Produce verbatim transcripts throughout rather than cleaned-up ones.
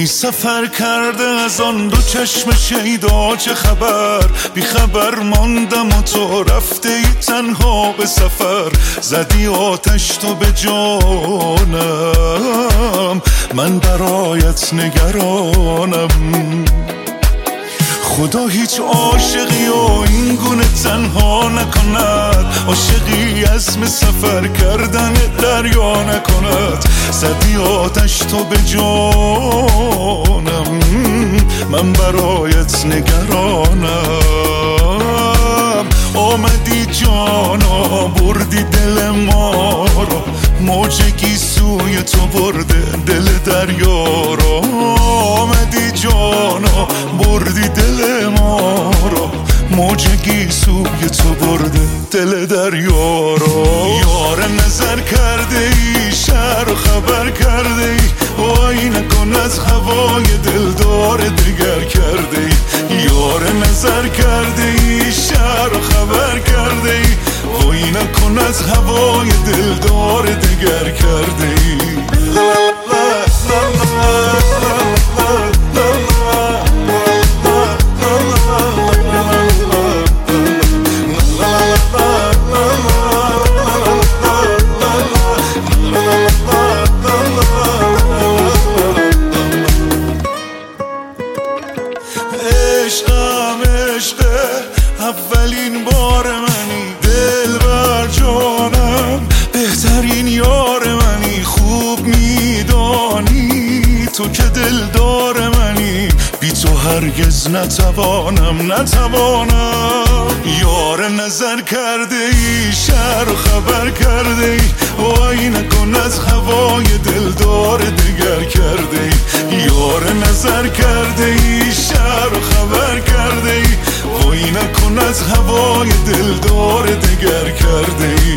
ای سفر کرده از آن دو چشم شیدا چه خبر؟ بی خبر ماندم و تو رفته ای تنها به سفر. زدی آتش تو به جانم، من برایت نگرانم. خدا هیچ عاشقی و این گونه تنها نکند، عاشقی عزم سفر کردن دریا نکند. زدی آتش تو به جانم، من برایت نگرانم. آمدی جانا بردی دل ما رو، موج گیسوی تو برده دل دریا رو. آمدی جانا بردی دل ما رو، موج گیسوی تو برده دل دریا رو. یار نظر کرده ای، شهر و خبر کرده ای، وای نکن از هوای دلدار دگر کرده ای. یار نظر کرده ای، شهر و خبر کرده ای، وای نکن از هوای دلدار دگر کرده ای. عشقم عشقه اولین بار منی، دل بر جانم بهترین یار منی. خوب میدانی تو که دلدار منی، بی تو هرگز نتوانم نتوانم. یار نظر کرده ای، شهر و خبر کرده ای، وای نکن از هوای دلدار دگر کرده ای. یار نظر کرده ای، شهر و خبر کرده ای، وای نکن از هوای دلدار دگر کرده ای.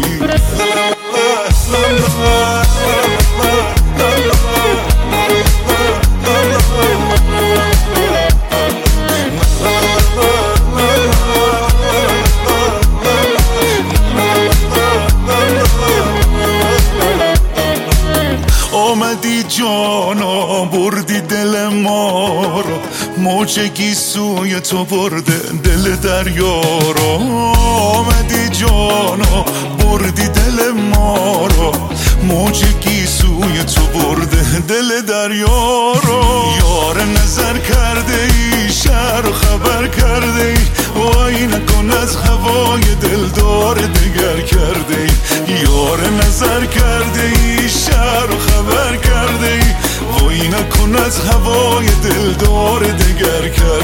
آمدی جانا بردی دل ما رو، موج گیسوی تو برده دل دریا رو. آمدی جانا بردی دل ما رو، موج گیسوی تو برده دل دریا رو. یار نظر کرده ای، شهر و خبر کرده ای، وای نکن از هوای دلدار دگر کرده ای. یار نظر کرده ای، شهر و خبر کرده ای، وای نکن از هوای دلدار دگر کرده ای.